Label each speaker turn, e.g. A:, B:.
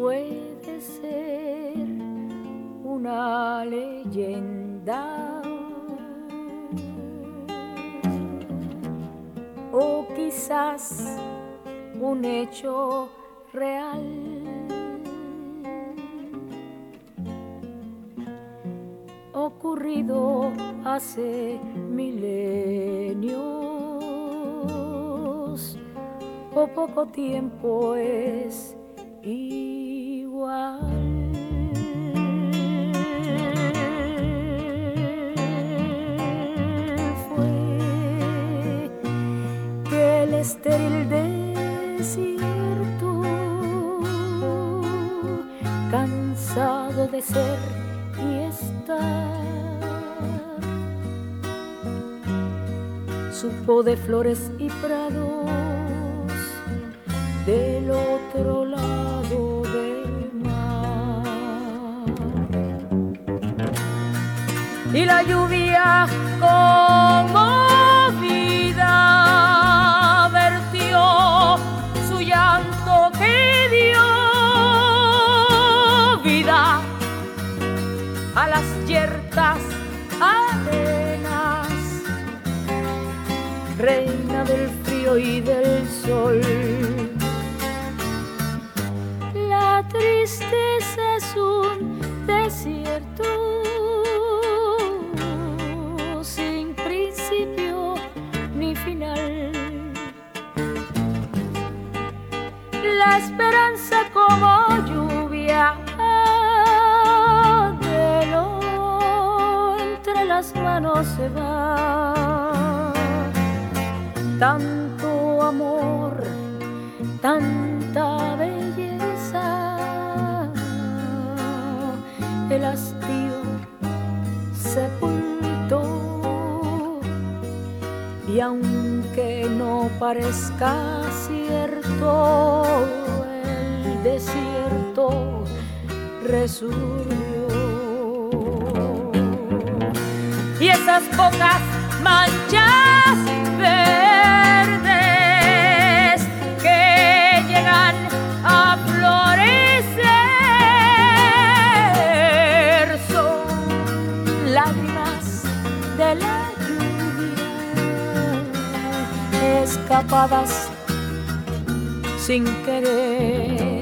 A: puede ser una leyenda o quizás un hecho real. Ocurrido hace milenios o poco tiempo es igual. Fue que el estéril desierto, cansado de ser y estar, supo de flores y prados del otro lado del mar. Y la lluvia conmovida vertió su llanto que dio vida a las yertas arenas, reina del frío y del sol. La tristeza es un desierto sin principio ni final. La esperanza como lluvia entre las manos se va. Tanto amor, tanta belleza, el hastío sepultó. Y aunque no parezca cierto, el desierto resurgió. Y esas pocas manchas verdes que llegan a florecer son lágrimas de la lluvia, escapadas sin querer.